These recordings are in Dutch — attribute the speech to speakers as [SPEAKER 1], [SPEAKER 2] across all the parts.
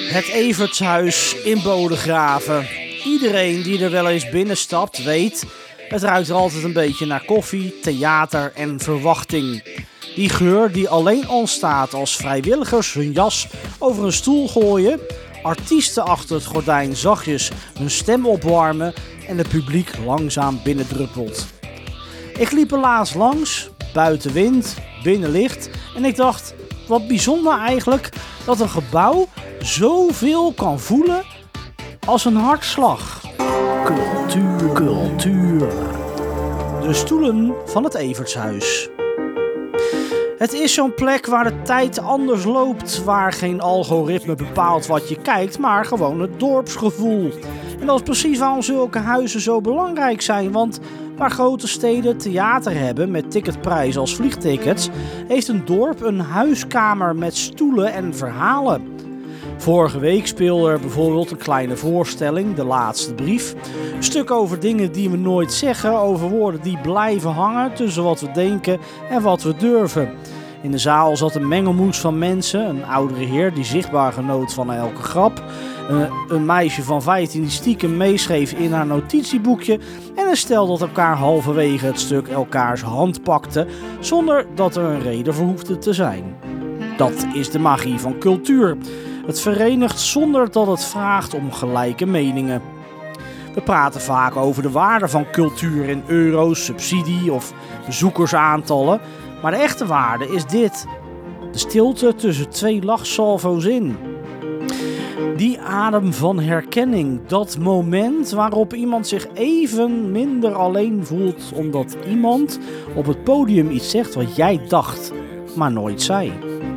[SPEAKER 1] Het Evertshuis in Bodegraven. Iedereen die er wel eens binnenstapt weet, het ruikt er altijd een beetje naar koffie, theater en verwachting. Die geur die alleen ontstaat als vrijwilligers hun jas over een stoel gooien, artiesten achter het gordijn zachtjes hun stem opwarmen en het publiek langzaam binnendruppelt. Ik liep er laatst langs, buiten wind, binnen licht en ik dacht, wat bijzonder eigenlijk dat een gebouw zoveel kan voelen als een hartslag. Cultuur. De stoelen van het Evertshuis. Het is zo'n plek waar de tijd anders loopt, waar geen algoritme bepaalt wat je kijkt, maar gewoon het dorpsgevoel. En dat is precies waarom zulke huizen zo belangrijk zijn, want waar grote steden theater hebben met ticketprijs als vliegtickets, heeft een dorp een huiskamer met stoelen en verhalen. Vorige week speelde er bijvoorbeeld een kleine voorstelling, De Laatste Brief. Een stuk over dingen die we nooit zeggen, over woorden die blijven hangen tussen wat we denken en wat we durven. In de zaal zat een mengelmoes van mensen, een oudere heer die zichtbaar genoot van elke grap, een meisje van 15 die stiekem meeschreef in haar notitieboekje en een stel dat elkaar halverwege het stuk elkaars hand pakte zonder dat er een reden voor hoefde te zijn. Dat is de magie van cultuur. Het verenigt zonder dat het vraagt om gelijke meningen. We praten vaak over de waarde van cultuur in euro's, subsidie of bezoekersaantallen. Maar de echte waarde is dit. De stilte tussen twee lachsalvo's in. Die adem van herkenning. Dat moment waarop iemand zich even minder alleen voelt omdat iemand op het podium iets zegt wat jij dacht, maar nooit zei.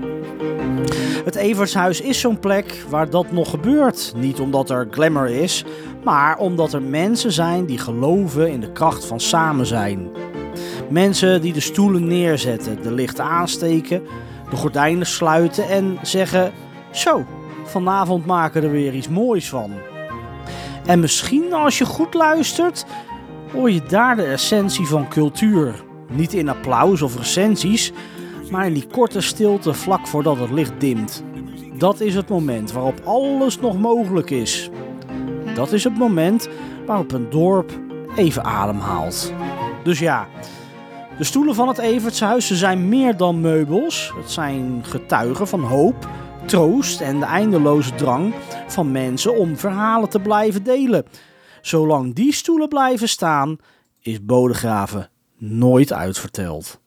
[SPEAKER 1] Het Evertshuis is zo'n plek waar dat nog gebeurt. Niet omdat er glamour is, maar omdat er mensen zijn die geloven in de kracht van samen zijn. Mensen die de stoelen neerzetten, de lichten aansteken, de gordijnen sluiten en zeggen: zo, vanavond maken we er weer iets moois van. En misschien als je goed luistert, hoor je daar de essentie van cultuur. Niet in applaus of recensies, maar in die korte stilte vlak voordat het licht dimt. Dat is het moment waarop alles nog mogelijk is. Dat is het moment waarop een dorp even ademhaalt. Dus ja, de stoelen van het Evertshuis zijn meer dan meubels. Het zijn getuigen van hoop, troost en de eindeloze drang van mensen om verhalen te blijven delen. Zolang die stoelen blijven staan, is Bodegraven nooit uitverteld.